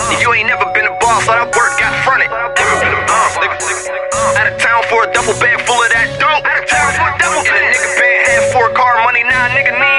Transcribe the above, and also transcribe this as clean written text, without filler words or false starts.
If you ain't never been a boss, all that work got fronted. Out of town for a duffel bag full of that dope. And a nigga been half for a car money, now nigga need